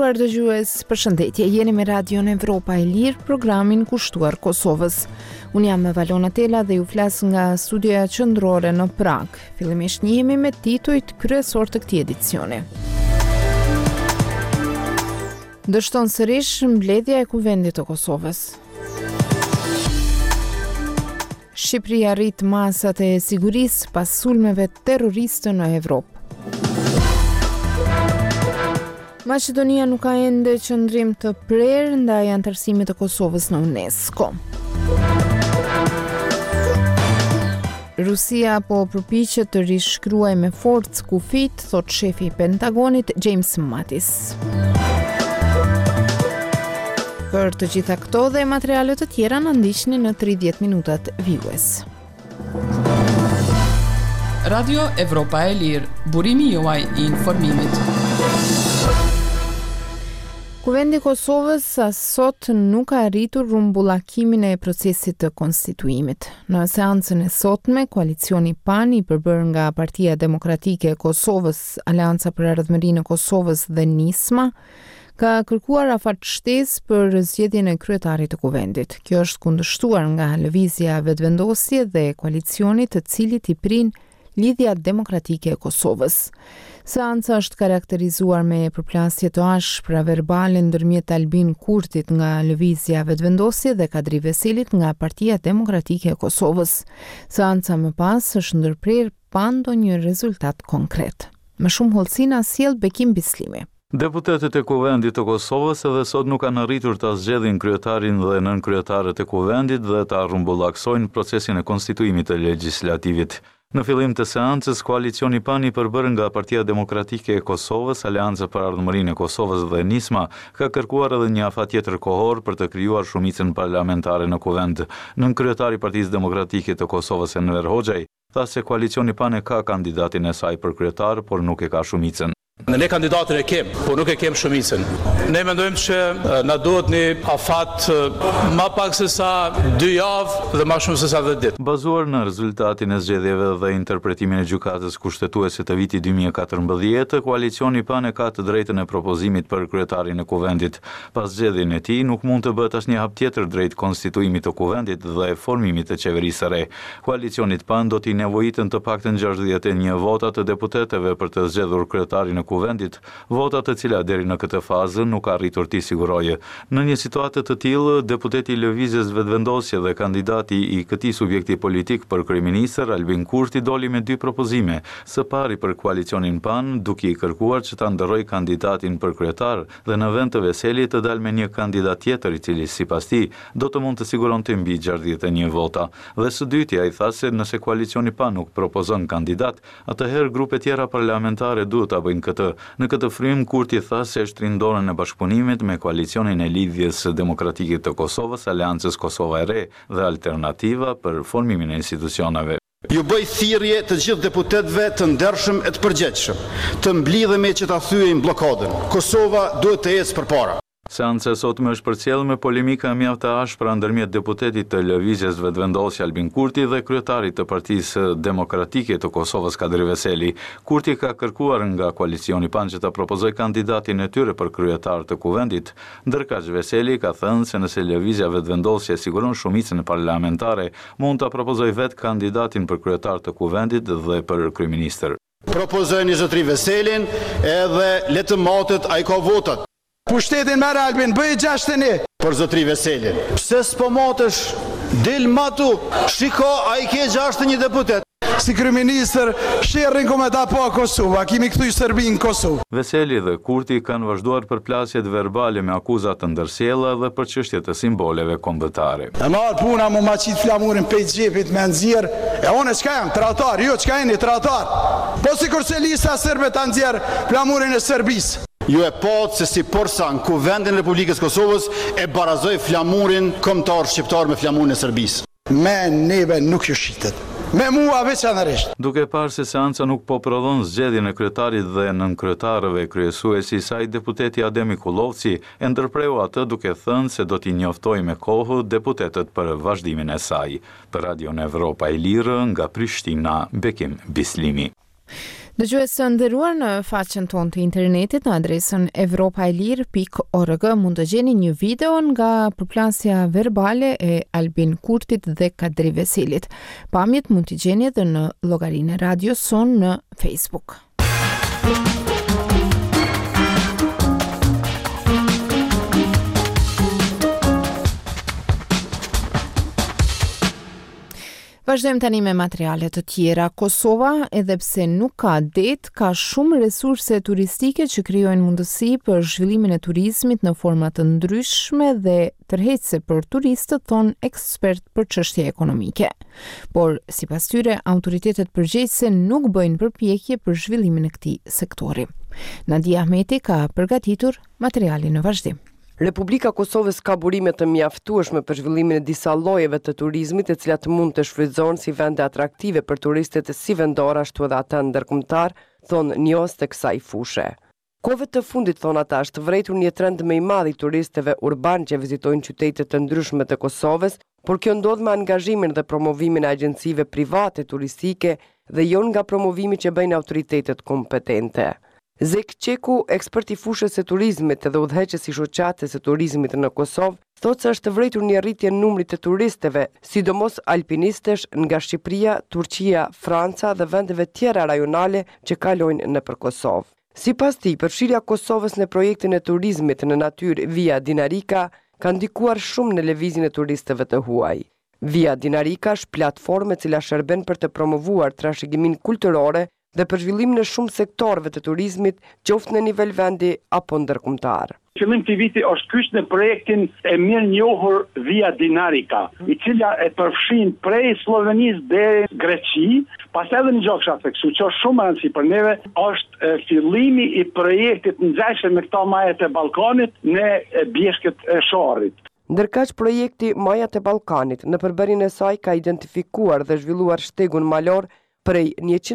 nderuar dëgjues, përshëndetje. Jeni me Radion Evropa e Lirë, programin kushtuar Kosovës. Unë jam Valona Tela dhe ju flas nga studioja qendrore në Prag. Fillimisht njihemi me titujt kryesor të këtij edicioni. Dështon sërish mbledhja e Kuvendit të Kosovës. Shqipëria rrit masat e sigurisë pas sulmeve terroriste në Evropë. Maqedonia nuk ka ende qëndrim të prerë ndaj anëtarësimit të Kosovës në UNESCO. Rusia po përpiqet të rishkruajë me forcë kufit, thot shefi i Pentagonit James Mattis. Për të gjitha këto dhe materiale të tjera na ndiqni në 30 minutat vijues. Radio Evropa e Lirë, burimi juaj i informimit. Kuvendi i Kosovës sot nuk ka arritur rumbullakimin e procesit të konstituimit. Në seancën e sotme, koalicioni PAN i përbërë nga Partia Demokratike e Kosovës, Aleanca për Ardhmërinë e Kosovës dhe Nisma, ka kërkuar afatështesë për zgjedhjen e kryetarit të kuvendit. Kjo është kundërshtuar nga lëvizja vetëvendosje dhe koalicionit të cilit i prin Lidhja Demokratike e Kosovës. Seanca është karakterizuar me përplasje të ashpra verbale ndërmjet Albin Kurtit nga lëvizja vetëvendosje dhe Kadri Veselit nga Partia Demokratike e Kosovës. Seanca më pas është ndërprer pa ndonjë rezultat konkret. Më shumë hollësi na sjell Bekim Bislimi. Deputetët e Kuvendit të Kosovës edhe sot nuk kanë arritur ta zgjedhin kryetarin dhe nënkryetaret e Kuvendit dhe ta rrumbullaksojnë procesin e konstituimit të legjislativit. Në fillim të seancës, koalicioni PAN i përbërë nga Partia Demokratike e Kosovës, Aleanca për Ardhmërinë e Kosovës dhe Nisma, ka kërkuar edhe një afat tjetër kohor për të krijuar shumicën parlamentare në Kuvend. Nënkryetari i Partisë Demokratike të Kosovës, Enver Hoxhaj, tha se koalicioni PAN e ka kandidatin e saj për kryetar, por nuk e ka shumicën. Ne kandidatin e kem, po nuk e kem shumicën. Ne mendojmë që na duhet një afat ma pak se sa 2 javë dhe ma shumë se sa 10 ditë. Bazuar në rezultatin e zgjedhjeve dhe interpretimin e gjykatës kushtetuese të vitit 2014, koalicioni PAN e ka të drejtën e propozimit për kryetarin e Kuvendit. Pas zgjedhjen e tij, nuk mund të bëhet asnjë hap tjetër drejt konstituimit të Kuvendit dhe formimit të qeverisë së re. Koalicionit PAN do t'i nevojitën të paktën 61 vota të deputetëve për të zgjedhur kryetarin e Kuvendit, vota të cilat deri në këtë fazë nuk ka arritur t'i sigurojë. Në një situatë të tillë, deputeti i lëvizjes vetëvendosje dhe kandidati i këtij subjekti politik për kryeministër Albin Kurti doli me 2 propozime. Së pari për koalicionin PAN, duke i kërkuar që ta ndërrojë kandidatin për kryetar dhe në vend të Veselit të dalë me një kandidat tjetër i cili sipas tij do të mund të siguronte mbi 61 vota. Dhe së dyti ai tha se nëse koalicioni PAN nuk propozon kandidat, atëherë grupe tjera parlamentare duhet ta bëjnë këtë. Në këtë frym, Kurti tha se shtrin dorën e bashkëpunimit me koalicionin e Lidhjes Demokratike të Kosovës, Aleancës Kosova e Re dhe Alternativa për formimin e institucioneve. Ju bëj thirrje të gjithë deputetëve të ndershëm e të përgjegjshëm, të mblidhemi që ta thyejmë bllokadën. Kosova duhet të ecë përpara. Seanca e sotme është përcjellë me polemika mjaft të ashpra ndërmjet deputetit të lëvizjes vetëvendosje Albin Kurti dhe kryetarit të Partisë Demokratike të Kosovës Kadri Veseli. Kurti ka kërkuar nga koalicioni PAN që ta propozojë kandidatin e tyre për kryetar të Kuvendit, ndërkaq Veseli ka thënë se nëse lëvizja vetëvendosje siguron shumicën parlamentare, mund ta propozojë vetë kandidatin për kryetar të Kuvendit dhe për kryeministër. Propozojnë zotri Veselin edhe le të matet ai ka votat. Pushtetin merë Albin, bëj 61. Për zotri Veselin. Pse s'po matesh? Del matu, shiko, a i ke 61 deputet. Si kryeministër, sherrin kometa po Kosova, kimi këthuj Serbi në Kosovë. Veseli dhe Kurti kanë vazhduar përplasjet verbale me akuzat të ndërsjella dhe për çështje të simboleve kombëtare. E marë puna mu ma qitë flamurin pej gjepit me nëzirë, e one qka jam, tratar, jo qka jeni, tratar. Po si kurse lista sërbe të nëzirë flamurin e Serbisë. Ju e patë se si përsa në Kuvendin e Republikës Kosovës e barazoj flamurin kombëtar shqiptar me flamurin e Serbisë. Me neve nuk ju shitet. Me mua veçanërisht. Duke parë se seanca nuk po prodhon zgjedhjen e kryetarit dhe nënkretarëve kryesuesi i saj, deputeti Ademi Kullovci e ndërpreu atë duke thënë se do t'i njoftojë me kohë deputetët për vazhdimin e saj. Për Radion Evropa e Lirë nga Prishtina, Bekim Bislimi. Dëgjues të nderuar, në faqen tonë të internetit në adresën evropaelir.org mund të gjeni një video nga përplasja verbale e Albin Kurtit dhe Kadri Veselit. Pamjet mund t'i gjeni edhe në llogarinë e radios son në Facebook. Vazhdojmë tani me materiale të tjera. Kosova, edhe pse nuk ka det, ka shumë resurse turistike që krijojnë mundësi për zhvillimin e turizmit në forma të ndryshme dhe tërheqëse për turistët, thon ekspert për çështje ekonomike. Por sipas tyre, autoritetet përgjegjëse nuk bëjnë përpjekje për zhvillimin e këtij sektori. Nadia Ahmeti ka përgatitur materialin në vazhdim. Republika Kosovës ka burime të mjaftueshme për zhvillimin e disa llojeve të turizmit, të cilat mund të shfrytëzohen si vende atraktive për turistët si vendor ashtu edhe ata ndërkombëtar, thon njohës të kësaj fushë. Kohëve të fundit, thon ata, është vërejtur një trend më i madh i turistëve urban që vizitojnë qytete të ndryshme të Kosovës, por kjo ndodh me angazhimin dhe promovimin e agjencive private turistike dhe jo nga promovimi që bëjnë autoritetet kompetente. Zek Qeku, ekspert i fushës së turizmit dhe udhëheqës i shoqatës së turizmit në Kosovë, thotë se është vërejtur një rritje në numrit të turistëve, sidomos alpinistësh nga Shqipëria, Turqia, Franca dhe vendeve tjera rajonale që kalojnë nëpër Kosovë. Sipas tij, përfshirja e Kosovës në projektin e turizmit në natyrë Via Dinarika ka ndikuar shumë në lëvizjen e turistëve të huaj. Via Dinarika është platformë e cila shërben për të promovuar trashëgiminë kulturore dhe për zhvillimin e shumë sektorëve të turizmit, qoftë në nivel vendi apo ndërkombëtar. Fillim të viti është kyç në projektin e mirë njohur Via Dinarika, i cila e përfshin prej Slovenisë deri Greqi, pas edhe një gjë kisha theksu, që është shumë e rëndësishme për neve, është fillimi i projektit ngjashëm me këto majet e Ballkanit në bjeshkët e Sharrit. Ndërkaq projekti Majat e Ballkanit në përbërjen e saj ka identifikuar dhe zhvilluar shtegun malor prej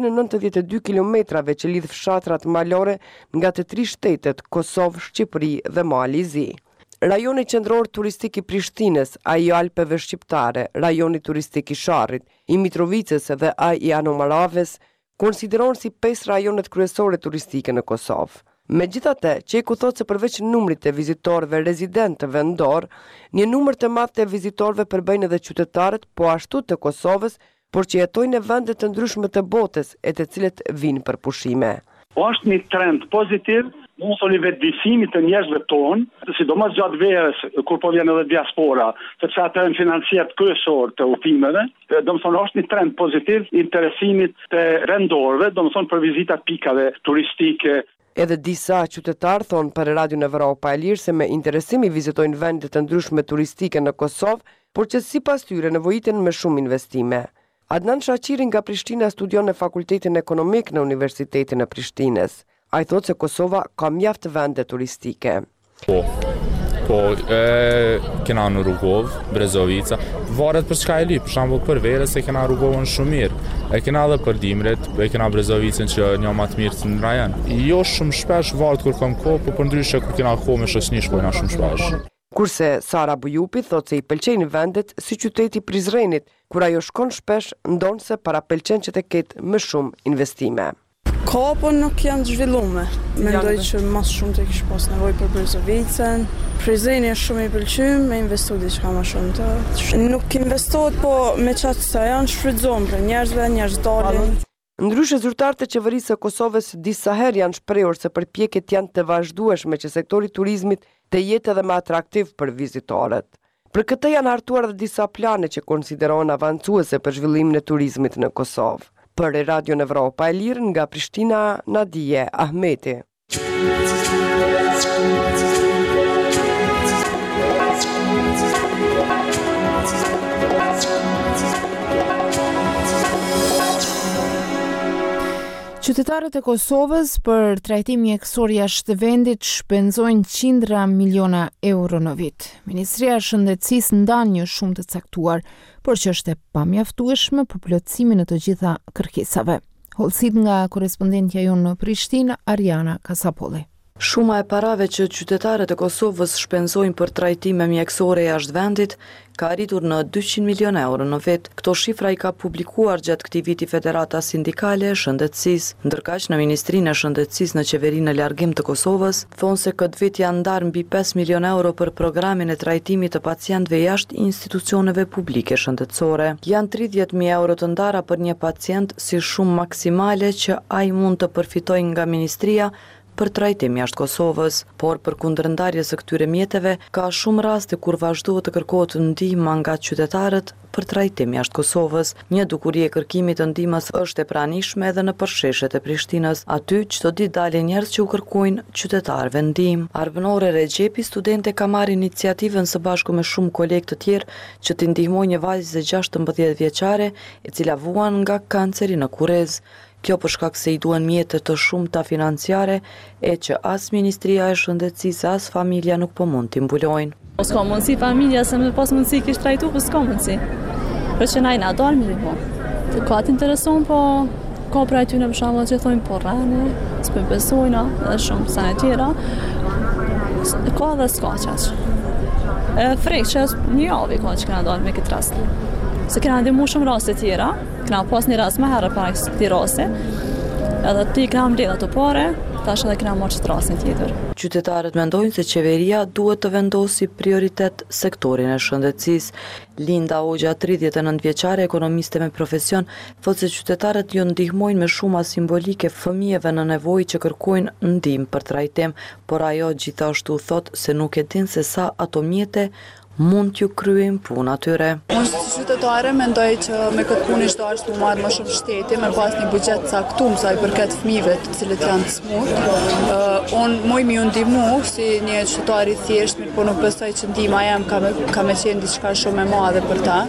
192 kilometrave që lidh fshatrat malore nga të 3 shtetet, Kosovë, Shqipëri dhe Mali i Zi. Rajoni qendror turistik i Prishtinës, ai i Alpeve shqiptare, rajoni turistik i Sharrit, i Mitrovicës dhe ai i Anomaravës, konsiderohen si 5 rajonet kryesore turistike në Kosovë. Megjithatë, Qeku thotë se përveç numrit të vizitorëve rezidentë vendor, një numër të madh të vizitorëve përbëjnë edhe qytetarët, po ashtu të Kosovës, por që jetojnë në vende të ndryshme të botës e të cilët vinë për pushime. Është një trend pozitiv, mos u vetëdijësimi të njerëzve tonë, sidomos gjatë verës kur po vjen edhe diaspora, sepse ata janë financiat kryesor të udhimeve. Domethënë është një trend pozitiv i interesimit të vendorëve, domethënë për vizitat pikave turistike. Edhe disa qytetarë thonë për Radion Evropa e Lirë se me interesim i vizitojnë vende të ndryshme turistike në Kosovë, por që sipas tyre nevojiten me shumë investime. Adnan Shaqiri nga Prishtina studion në Fakultetin Ekonomik në Universitetin e Prishtinës. Ai thotë se Kosova ka mjaft vende turistike. Kena në Rugov, Brezovica, varet për çka e li, për shembull për verës e kena Rugovën shumë mirë. E kena edhe për dimret, e kena Brezovicën që një më të mirë në rajon. Jo shumë shpesh varet kur kam kohë, por përndryshe kur kena kohë me shoqëni shkojna shumë shpesh. Kurse Sara Bujupi thotë se i pëlqejnë vendet si qyteti Prizrenit, kur ajo shkon shpesh, ndonse para pëlqen që të ketë më shumë investime. Ka, po nuk janë zhvillume. Mendoj që mas shumë të kish pas nevojë për Brezovicën. Prizreni është shumë i pëlqym, me investu diçka më shumë të. Nuk investohet, po me çast sa janë shfrytëzohen për njerëzve, njerëz dalin. Ndryshe zyrtarët e qeverisë së Kosovës disa herë janë shprehur se përpjekjet janë të vazhdueshme që sektori i turizmit të jetë edhe më atraktiv për vizitorët. Për këtë janë hartuar edhe disa plane që konsiderohen avancuese për zhvillimin e turizmit në Kosovë. Për Radion Evropa e Lirë nga Prishtina, Nadia Ahmeti. Qytetarët e Kosovës për trajtim mjekësor jashtë vendit shpenzojnë qindra miliona euro në vit. Ministria e Shëndetësisë ndan një shumë të caktuar, por që është e pamjaftueshme për plotësimin e të gjitha kërkesave. Hollësit nga korespondentja jonë në Prishtinë, Ariana Kasapolli. Shuma e parave që qytetarët e Kosovës shpenzojnë për trajtime mjekësore jashtë vendit ka arritur në 200 milion euro në vit. Këto shifra i ka publikuar gjatë këtij viti Federata Sindikale e Shëndetësisë. Ndërkaq në Ministrinë e Shëndetësisë në Qeverinë në Largim të Kosovës thonë se këtë vit janë ndarë mbi 5 milion euro për programin e trajtimit të pacientëve jashtë institucioneve publike shëndetësore. Janë 30.000 euro të ndara për një pacient si shumë maksimale që ai mund të përfitojë nga ministria për trajtim jashtë Kosovës, por për kundërndarje së këtyre mjeteve ka shumë raste kur vazhdohet të kërkohet ndihmë nga qytetarët për trajtim jashtë Kosovës. Një dukuri e kërkimit të ndihmës është e pranishme edhe në përsheshet e Prishtinës. Aty çdo ditë dalin njerëz që u kërkojnë qytetarëve ndihmë. Arvënore Rexhepi, studente, ka marrë iniciativën së bashku me shumë kolegë të tjerë që t'i ndihmojnë një vajzë 16 vjeçare e cila vuan nga kanceri në Kurrez. Kjo për shkak se i duhen mjete të shumta financiare e që as Ministria e Shëndetësisë as familja nuk po mund t'i mbulojnë. S'ka mundësi familja se më pas mundësi kish trajtu, po s'ka mundësi. Për që na i na dalë më po. Të ka t'intereson, po ka pra ty në për shembull që thonë po rrani, s'po besojna, edhe shumë sa e tjera. Ka dhe s'ka qaç. Frek që një javë ka që kena dalë me këtë rast. Se kena ndihmu shumë raste tjera, kena pas një rast më herë para këtij rasti, edhe ti kena mbledh ato pare, tash edhe kena marrë rastin tjetër. Qytetarët mendojnë se qeveria duhet të vendosi prioritet sektorin e shëndetësisë. Linda Hoxha, 39 vjeçare, ekonomiste me profesion, thotë se qytetarët ju ndihmojnë me shuma simbolike fëmijëve në nevojë që kërkojnë ndihmë për trajtim, por ajo gjithashtu thotë se nuk e din se sa ato mjete mund t'ju kryejnë punë atyre. Unë si qytetare mendoj që me këtë punë ishte ashtu të marrë më shumë shteti, me pas një buxhet caktuar sa i përket fëmijëve të cilët janë të smut. Unë muj mi u ndihmu si një qytetar i thjesht, mirë po nuk besoj që ndihma jam ka me qenë diçka shumë e madhe për ta.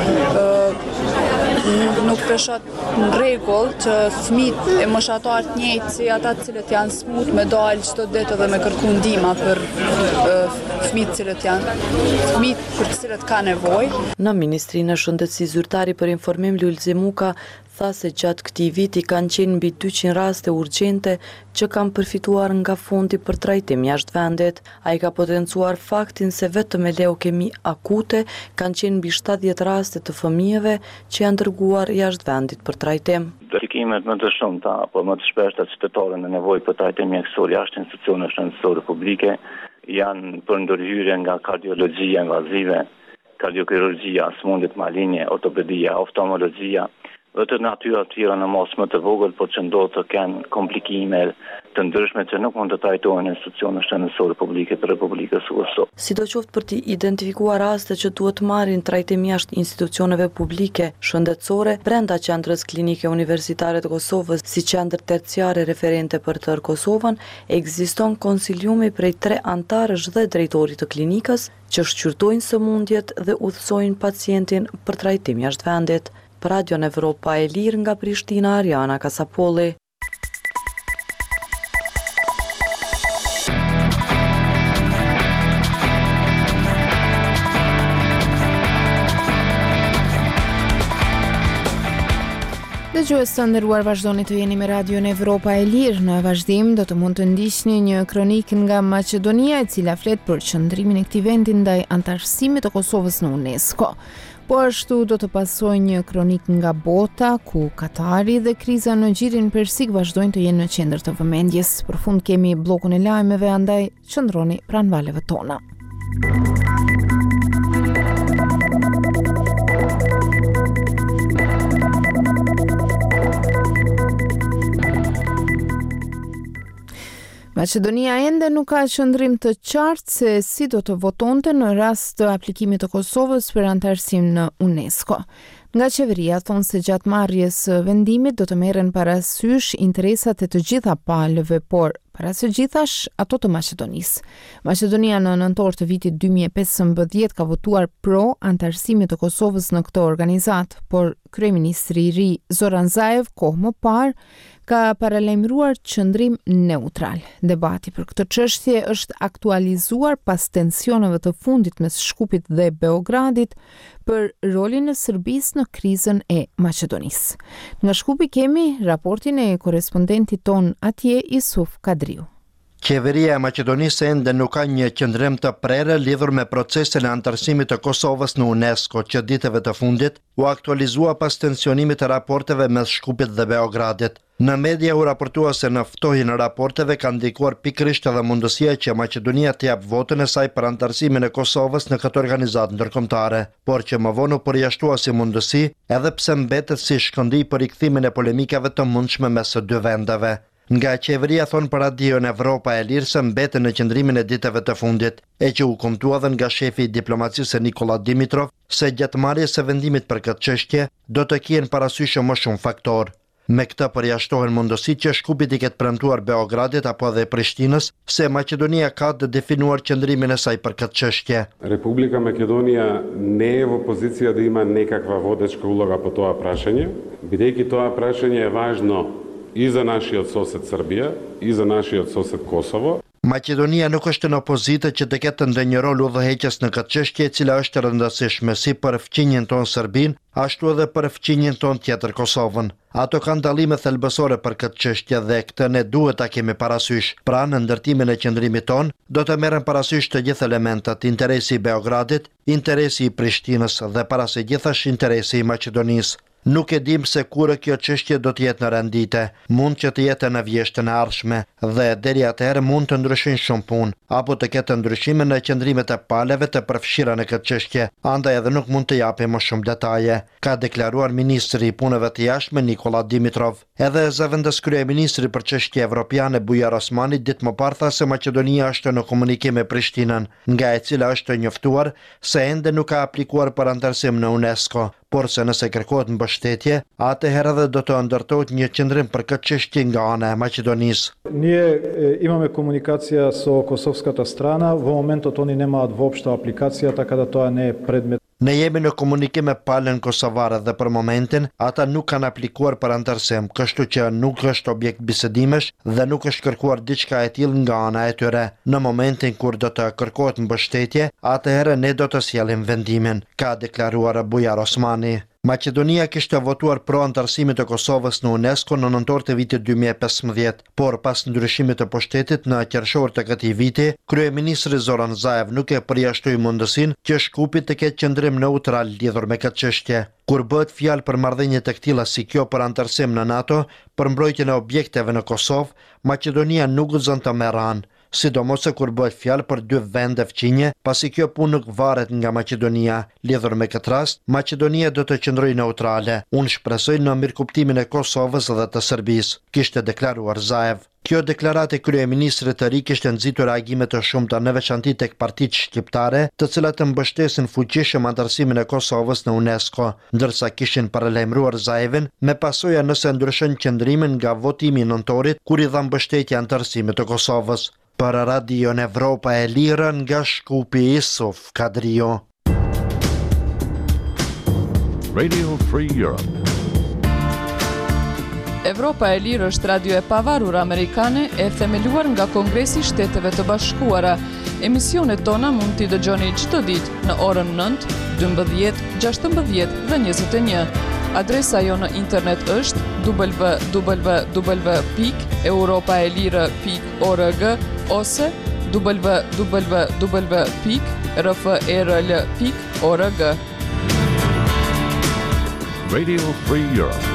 Nuk peshat në rregull që fëmijët e moshatar të njëjtë si ata të cilët janë smut me dalë çdo ditë edhe me kërku ndihma për fëmijët cilët për të cilët ka nevojë. Në Ministrinë e Shëndetësisë zyrtari për informim Lulzi Muka tha se gjatë këtij viti kanë qenë mbi 200 raste urgjente që kanë përfituar nga fondi për trajtim jashtë vendit. Ai ka potencuar faktin se vetëm me leukemi akute kanë qenë mbi 70 raste të fëmijëve që janë dërguar jashtë vendit për trajtim. Dërgimet më të shumta apo më të shpeshta qytetarë në nevojë për trajtim mjekësor jashtë institucioneve shëndetësore publike janë për ndërhyrje nga kardiologjia invazive, kardiokirurgjia, smundjet malinje, ortopedia, oftalmologjia, dhe të natyra të tjera në mos më të vogël, por që ndodhë të kenë komplikime të ndryshme që nuk mund të trajtohen në institucione shëndetësore publike të Republikës së Kosovës. Sidoqoftë për të identifikuar raste që duhet marrin trajtim jashtë institucioneve publike shëndetësore, brenda qendrës klinike universitare të Kosovës si qendër terciare referente për tërë Kosovën, ekziston konsiliumi prej 3 antarësh dhe drejtorit të klinikës që shqyrtojnë sëmundjet dhe udhësojnë pacientin për trajtim jashtë vendit. Për Radio Evropa e Lirë nga Prishtina, Ariana Kasapolli. Dëgjues të nderuar, vazhdoni të jeni me Radio Evropa e Lirë. Në vazhdim do të mund të ndiqni një kronikë nga Maqedonia e cila flet për qëndrimin e këtij vendi ndaj antarësimit të Kosovës në UNESCO. Po ashtu do të pasojë një kronik nga bota, ku Katari dhe kriza në gjirin persik vazhdojnë të jenë në qendër të vëmendjes. Përfund kemi bllokun e lajmeve, andaj qëndroni pranë valeve tona. Maqedonia ende nuk ka qëndrim të qartë se si do të votonte në rast të aplikimit të Kosovës për antarësim në UNESCO. Nga qeveria thonë se gjatë marrjes së vendimit do të merren parasysh interesat e të gjitha palëve, por para së gjithash ato të Maqedonisë. Maqedonia në nëntor të vitit 2015 ka votuar pro antarësimit të Kosovës në këtë organizat, por kryeministri i ri Zoran Zaev kohë më parë ka paralajmëruar qëndrim neutral. Debati për këtë çështje është aktualizuar pas tensioneve të fundit mes Shkupit dhe Beogradit për rolin e Serbisë në krizën e Maqedonisë. Nga Shkupi kemi raportin e korrespondentit ton atje Isuf Kadriu. Qeveria e Maqedonisë ende nuk ka një qëndrim të prerë lidhur me procesin e antarësimit të Kosovës në UNESCO, që ditëve të fundit u aktualizua pas tensionimit të raporteve mes Shkupit dhe Beogradit. Në media u raportua se në ftohjen e raporteve ka ndikuar pikërisht edhe mundësia që Maqedonia të jap votën e saj për antarësimin e Kosovës në këtë organizatë ndërkombëtare, por që më vonë u përjashtua si mundësi, edhe pse mbetet si shkëndij për rikthimin e polemikave të mundshme mes së dy vendeve. Nga qeveria thonë për radion Evropa e Lirë se mbeten në qëndrimin e ditëve të fundit, e që u kumtua dhe nga shefi i diplomacisë Nikola Dimitrov se gjatë marrjes së vendimit për këtë çështje do të kien parasysh më shumë faktorë. Me këtë përjashtohen mundësitë që Shkupit i ketë premtuar Beogradit apo edhe Prishtinës se Maqedonia ka të definuar qëndrimin e saj për këtë çështje. Republika Македонија не е во позиција да има некаква водечка улога по тоа прашање, бидејќи тоа прашање е важно и за нашиот сосед Србија, и за нашиот сосед Косово. Maqedonia nuk është në opozitë që të ketë ndonjë rol udhëheqës në këtë çështje, e cila është e rëndësishme si për fqinjen tonë Serbinë, ashtu edhe për fqinjen tonë tjetër Kosovën. Ato kanë dallime thelbësore për këtë çështje dhe këtë ne duhet ta kemi parasysh. Pra, në ndërtimin e qëndrimit tonë do të merren parasysh të gjithë elementet, interesi i Beogradit, interesi i Prishtinës dhe para së gjithash interesi i Maqedonisë. Nuk e dim se kur kjo çështje do të jetë në rendite, mund që të jetë në vjeshtën e ardhshme dhe deri atëherë mund të ndryshojnë shumë punë, apo të ketë ndryshime në qëndrimet e paleve të përfshira në këtë çështje, andaj edhe nuk mund të japim më shumë detaje, ka deklaruar ministri i punëve të jashtme Nikola Dimitrov. Edhe zëvendës kryeministri për çështje evropiane Bujar Osmani ditë më parë tha se Maqedonia është në komunikim me Prishtinën, nga e cila është njoftuar se ende nuk ka aplikuar për antarësim në UNESCO. Por se nëse kërkohet mbështetje, atëherë edhe do të ndërtohet një qendrim për këtë çështje nga ana e Maqedonisë. Ние имаме комуникација со косовската страна, во моментот они немаат воопшто апликација, така да тоа не е предмет. Ne jemi në komunikim me palën kosovare dhe për momentin ata nuk kanë aplikuar për antarësim, kështu që nuk është objekt bisedimesh dhe nuk është kërkuar diçka e tillë nga ana e tyre. Në momentin kur do të kërkohet mbështetje, atëherë ne do të sjellim vendimin, ka deklaruar Bujar Osmani. Maqedonia kishte votuar pro antarësimit të Kosovës në UNESCO në nëntor të vitit 2015, por pas ndryshimit të pushtetit në qershor të këtij viti, kryeministri Zoran Zaev nuk e përjashtoi mundësinë që Shkupi të ketë qendrim neutral lidhur me këtë çështje. Kur bëhet fjalë për marrëdhënie të këtilla si kjo për antarësim në NATO, për mbrojtjen e objekteve në Kosovë, Maqedonia nuk guxon të merrë anë. Sidomos se kur bëhet fjalë për dy vende fqinje, pasi kjo punë nuk varet nga Maqedonia. Lidhur me këtë rast, Maqedonia do të qëndrojë neutrale. Unë shpresoj në mirëkuptimin e Kosovës dhe të Serbisë, kishte deklaruar Zaev. Kjo deklaratë e kryeministrit të ri kishte nxitur reagime të shumta në veçanti tek partitë shqiptare, të cilat të mbështesin fuqishëm antarësimin e Kosovës në UNESCO, ndërsa kishin paralajmëruar Zaevin me pasoja nëse ndryshon qëndrimin nga votimi i nëntorit kur i dha mbështetje antarësimit të Kosovës. Për radion Evropa e Lirë nga Shkupi Isuf Kadrio. Radio Free Europe. Evropa e Lirë është radio e pavarur amerikane e themeluar nga Kongresi i Shteteve të Bashkuara. Emisionet tona mund t'i dëgjoni çdo ditë në orën 9, 12, 16 dhe 21. Adresa jo në internet është www.europaelire.org ose www.rfrl.org. Radio Free Europe.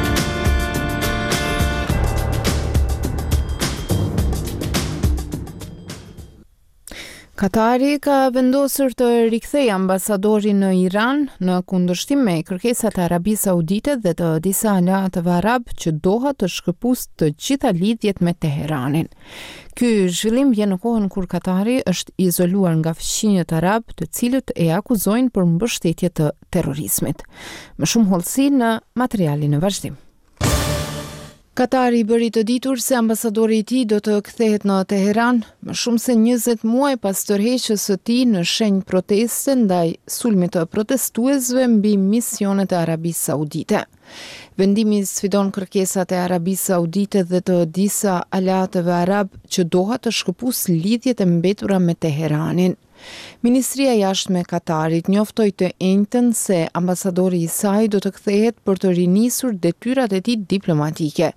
Katari ka vendosur të rikthejë ambasadorin në Iran në kundërshtim me kërkesat e Arabisë Saudite dhe të disa aleatëve arab që Doha të shkëpusë të gjitha lidhjet me Teheranin. Ky zhvillim vjen në kohën kur Katari është izoluar nga fqinjet arab, të cilët e akuzojnë për mbështetje të terrorizmit. Më shumë hollësi në materialin e vazhdim. Katari bëri të ditur se ambasadori i tij do të kthehet në Teheran më shumë se 20 muaj pas tërheqjes së tij në shenjë proteste ndaj sulmit të protestuesve mbi misionet e Arabisë Saudite. Vendimi sfidon kërkesat e Arabisë Saudite dhe të disa aleatëve arab që Doha të shkëpusë lidhjet e mbetura me Teheranin. Ministria e Jashtme e Katarit njoftoi të njëjtën se ambasadori i saj do të kthehet për të rinisur detyrat e tij diplomatike,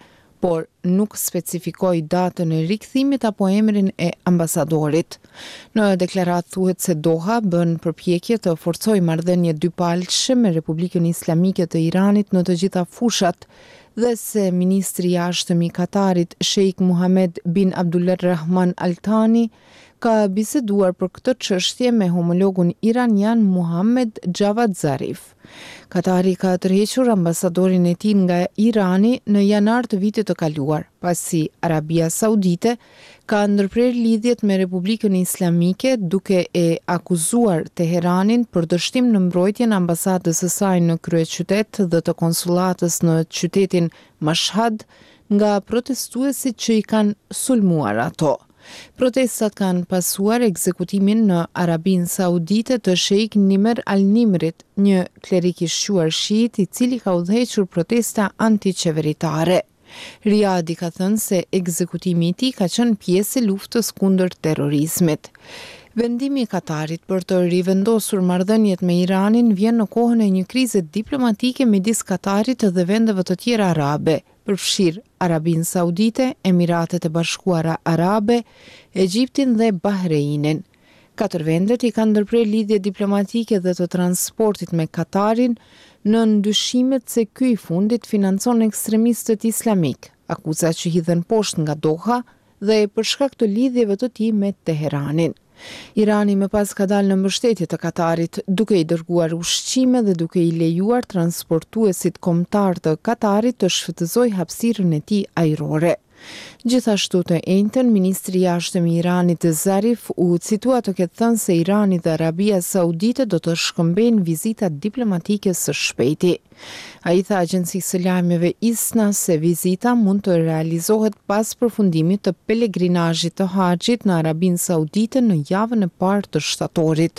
por nuk specifikoi datën e rikthimit apo emrin e ambasadorit. Në deklaratë thuhet se Doha bën përpjekje të forcojë marrëdhënie dypalëshe me Republikën Islamike të Iranit në të gjitha fushat dhe se ministri i jashtëm i Katarit, Sheikh Mohammed bin Abdulrahman Al Thani, ka biseduar për këtë çështje me homologun iranian Muhammad Javad Zarif. Katari ka tërhequr ambasadorin e tij nga Irani në janar të vitit të kaluar, pasi Arabia Saudite ka ndërprer lidhjet me Republikën Islamike duke e akuzuar Teheranin për dështim në mbrojtjen e ambasadës së saj në kryeqytet dhe të konsullatës në qytetin Mashhad nga protestuesit që i kanë sulmuar ato. Protestat kanë pasuar ekzekutimin në Arabinë Saudite të Sheikh Nimer Al-Nimrit, një klerik i shquar shiit i cili ka udhëhequr protesta antiqeveritare. Riyadhi ka thënë se ekzekutimi i tij ka qenë pjesë e luftës kundër terrorizmit. Vendimi i Katarit për të rivendosur marrëdhëniet me Iranin vjen në kohën e një krize diplomatike midis Katarit dhe vendeve të tjera arabe, përfshir Arabinë Saudite, Emiratet e Bashkuara Arabe, Egjiptin dhe Bahreinin. 4 vendet i kanë ndërprer lidhje diplomatike dhe të transportit me Katarin në ndyshimet se ky i fundit financon ekstremistët islamik, akuza që hidhen poshtë nga Doha dhe për shkak të lidhjeve të tij me Teheranin. Irani më pas ka dalë në mbështetje të Katarit, duke i dërguar ushqime dhe duke i lejuar transportuesit kombëtar të Katarit të shfrytëzojë hapësirën e tij ajrore. Gjithashtu të njëjtën, ministri i jashtëm i Iranit Zarif u citua të ketë thënë se Irani dhe Arabia Saudite do të shkëmbejnë vizita diplomatike së shpejti. Ai tha agjencisë së lajmeve ISNA se vizita mund të realizohet pas përfundimit të pelegrinazhit të haxhit në Arabinë Saudite në javën e parë të shtatorit.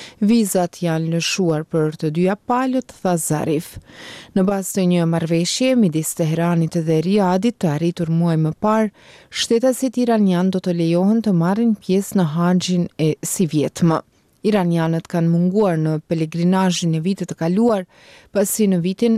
Vizat janë lëshuar për të dyja palët, tha Zarif. Në bazë të një marrëveshje midis Teheranit dhe Riyadit të arritur muaj më parë, shtetasit iranian do të lejohen të marrin pjesë në haxhin e si vjetmë. Iranianët kanë munguar në pelegrinazhin e vitit të kaluar, pasi në vitin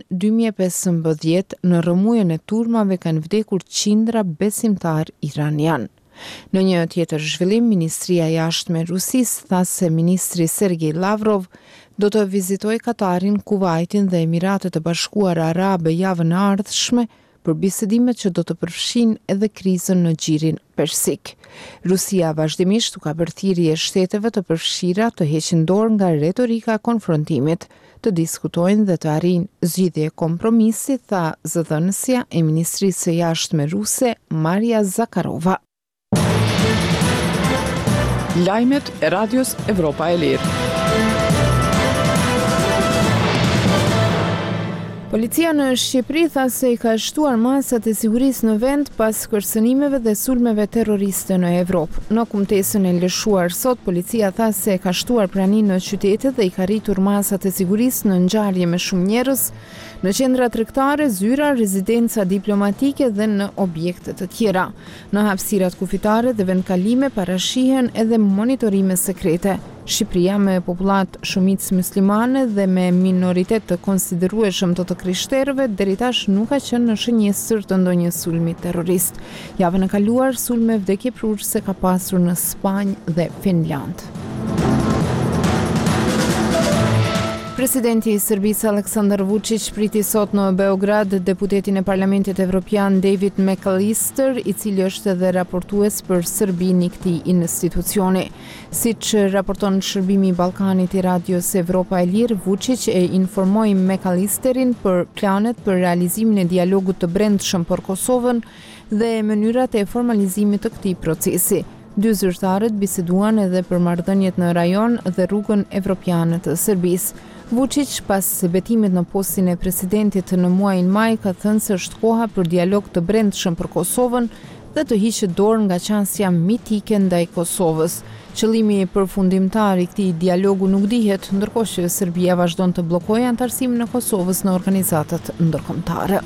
2015 në rrëmujën e turmave kanë vdekur qindra besimtar iranian. Në një tjetër zhvillim, Ministria e Jashtme e Rusisë tha se ministri Sergej Lavrov do të vizitojë Katarin, Kuvajtin dhe Emiratet e Bashkuara Arabe javën e ardhshme për bisedimet që do të përfshin edhe krizën në gjirin persik. Rusia vazhdimisht u ka bërë thirrje shteteve të përfshira të heqin dorë nga retorika e konfrontimit, të diskutojnë dhe të arrijnë zgjidhje kompromisi, tha zëdhënësja e Ministrisë së Jashtme ruse Maria Zakharova. Lajmet e Radios Evropa e Lirë. Policia në Shqipëri tha se i ka shtuar masat e sigurisë në vend pas kërcënimeve dhe sulmeve terroriste në Evropë. Në kumtesën e lëshuar sot, policia tha se ka shtuar praninë në qytete dhe i ka rritur masat e sigurisë në ngjarje me shumë njerëz, në qendra tregtare, zyra, rezidenca diplomatike dhe në objekte të tjera. Në hapësirat kufitare dhe vendkalime parashihen edhe monitorime sekrete. Shqipëria me popullat shumicë muslimane dhe me minoritet të konsiderueshëm të krishterëve deri tash nuk ka qenë në shënjestër të ndonjë sulmi terrorist. Javën e kaluar sulme vdekje prurëse ka pasur në Spanjë dhe Finland. Presidenti i Serbisë Aleksandar Vučić priti sot në Beograd deputetin e Parlamentit Evropian David McAllister, i cili është edhe raportues për Serbinë i këtij institucioni. Siç raporton Shërbimi i Ballkanit i Radios Evropa e Lirë, Vučić e informoi McAllisterin për planet për realizimin e dialogut të brendshëm për Kosovën dhe mënyrat e formalizimit të këtij procesi. Dy zyrtarët biseduan edhe për marrëdhëniet në rajon dhe rrugën evropiane të Serbisë. Vučić pas betimit në postin e presidentit në muajin maj ka thënë se është koha për dialog të brendshëm për Kosovën dhe të hiqet dorë nga çësia mitike ndaj Kosovës. Qëllimi përfundimtar i këtij dialogu nuk dihet, ndërkohë që Serbia vazhdon të bllokojë antarësimin e Kosovës në organizatat ndërkombëtare.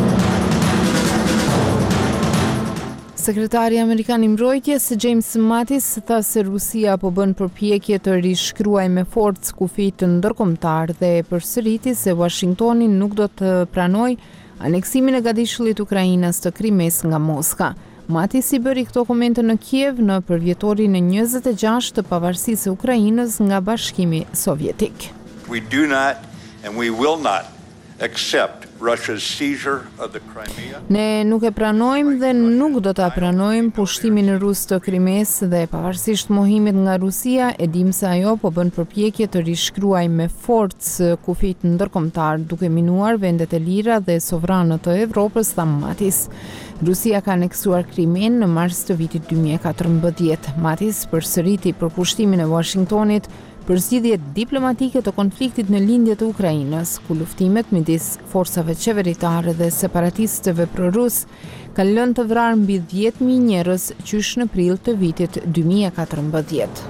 Sekretari Amerikan i Mbrojtjes James Mattis tha se Rusia po bën përpjekje të rishkruajë me forcë kufijtë ndërkombëtar dhe përsëriti se Washingtoni nuk do të pranojë aneksimin e gatishullit Ukrainës të Krimes nga Moska. Matis i bëri këto komente në Kiev në përvjetorin e 26 të pavarësisë së Ukrainës nga Bashkimi Sovjetik. We do not and we will not accept Russia's seizure of the Crimea. Ne nuk e pranojmë dhe nuk do ta pranojmë pushtimin rus të Krimes dhe pavarësisht mohimit nga Rusia, e dim se ajo po bën përpjekje të rishkruajë me forcë kufit ndërkombëtar duke minuar vendet e lira dhe sovranët të Evropës, tha Matis. Rusia ka aneksuar Krimen në mars të vitit 2014. Matis përsëriti për pushtimin e Washingtonit për zgjidhje diplomatike të konfliktit në lindje të Ukrainës, ku luftimet midis forcave qeveritare dhe separatistëve pro-rus kanë lënë të vrarë mbi 10.000 njerëz qysh në prill të vitit 2014.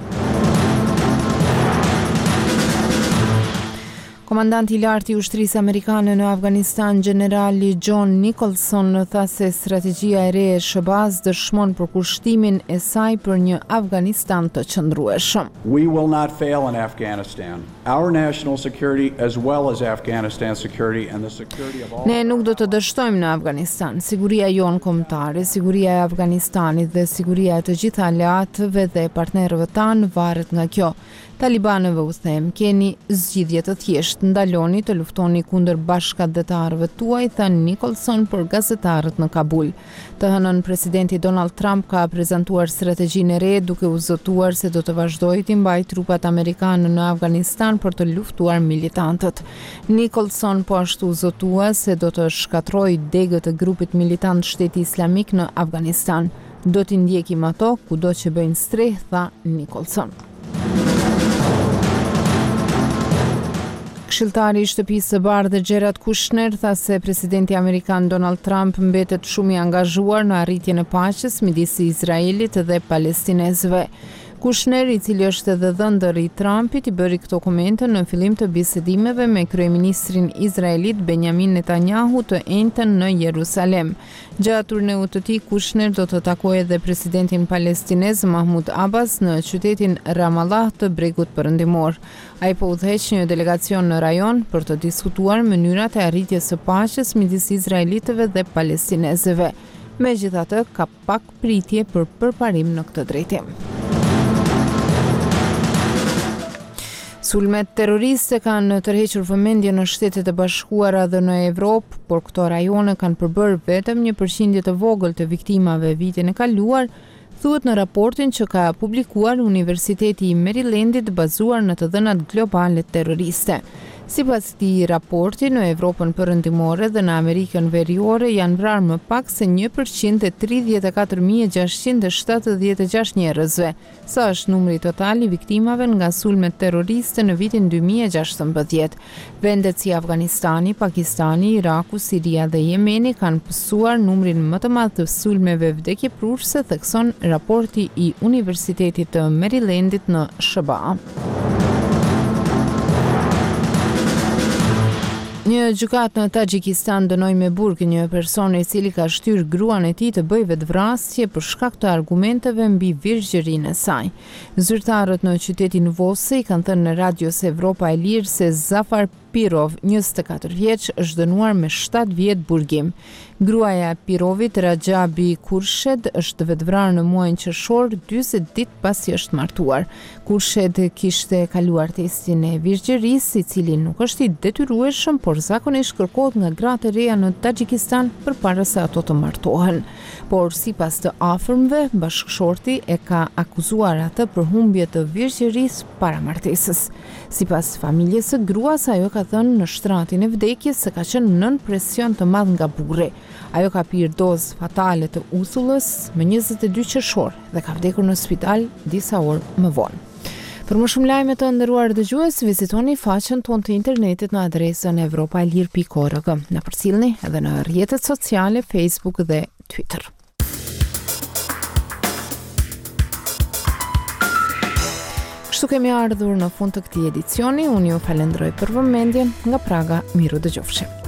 Komandanti i lartë i ushtrisë amerikane në Afganistan, generali John Nicholson, tha se strategjia e re e SHBA-s dëshmon përkushtimin e saj për një Afganistan të qëndrueshëm. We will not fail in Afghanistan. Our national security as well as Afghanistan security and the security of all. Ne nuk do të dështojmë në Afganistan. Siguria jonë kombëtare, siguria e Afganistanit dhe siguria e të gjitha aleatëve dhe partnerëve tanë varet nga kjo. Talibanëve u them, keni zgjidhje të thjeshtë, ndaloni të luftoni kundër bashkëdhetarëve tuaj, tha Nicholson për gazetarët në Kabul. Të hënën presidenti Donald Trump ka prezantuar strategjinë e re duke u zotuar se do të vazhdojë të mbajë trupat amerikanë në Afganistan për të luftuar militantët. Nicholson po ashtu zotua se do të shkatrojë degët e grupit militant Shteti Islamik në Afganistan. Do t'i ndjekim ato kudo që bëjnë streh, tha Nicholson. Këshilltari i Shtëpisë së Bardhë Jared Kushner tha se presidenti amerikan Donald Trump mbetet shumë i angazhuar në arritjen e paqes midis Izraelit dhe palestinezëve. Kushner, i cili është edhe dhëndër i Trumpit, i bëri këto komente në fillim të bisedimeve me kryeministrin izraelit Benjamin Netanyahu të enjtën në Jerusalem. Gjatë turneut të tij, Kushner do të takojë edhe presidentin palestinez Mahmud Abbas në qytetin Ramallah të Bregut Perëndimor. Ai po udhëheq një delegacion në rajon për të diskutuar mënyrat e arritjes së paqes midis izraelitëve dhe palestinezëve. Megjithatë, ka pak pritje për përparim në këtë drejtim. Sulmet terroriste kanë tërhequr vëmendje në Shtetet e Bashkuara dhe në Evropë, por këto rajone kanë përbërë vetëm një përqindje të vogël të viktimave vitin e kaluar, thuhet në raportin që ka publikuar Universiteti i Marylandit bazuar në të dhënat globale terroriste. Sipas këtij raporti, në Evropën Perëndimore dhe në Amerikën Veriore janë vrarë më pak se 1% e 34.676 njerëzve, sa është numri total i viktimave nga sulmet terroriste në vitin 2016. Vendet si Afganistani, Pakistani, Iraku, Siria dhe Jemeni kanë pësuar numrin më të madh të sulmeve vdekjeprurse, thekson raporti i Universitetit të Marylandit në SHBA. Një gjykat në Tajikistan dënoi me burg një person i cili ka shtyr gruan e tij të bëjë vetvrasje për shkak të argumenteve mbi virgjërinë e saj. Zyrtarët në qytetin Vosi kanë thënë në Radios Evropa e Lirë se Zafar Pirov, 24 vjeç, është dënuar me 7 vjet burgim. Gruaja e Pirovit, Rajabi Kurshed, është vetvrarë në muajin qershor, 40 ditë pasi është martuar. Kurshed kishte kaluar testin e virgjërisë, i cili nuk është i detyrueshëm, por zakonisht kërkohet nga gratë e reja në Tajikistan përpara se ato të martohen. Por sipas të afërmve, bashkëshorti e ka akuzuar atë për humbje të virgjërisë para martesës. Sipas familjes së gruas, ajo ka thënë në shtratin e vdekjes se ka qenë nën presion të madh nga burri. Ajo ka pirë dozë fatale të usullës më 22 qershor dhe ka vdekur në spital disa orë më vonë. Për më shumë lajme të nderuar dëgjues, vizitoni faqen tonë të internetit në adresën evropaelir.org. Na përcjellni edhe në rrjetet sociale Facebook dhe Twitter. Kështu kemi ardhur në fund të këtij edicioni. Unë ju falenderoj për vëmendjen. Nga Praga, miru dëgjofshi.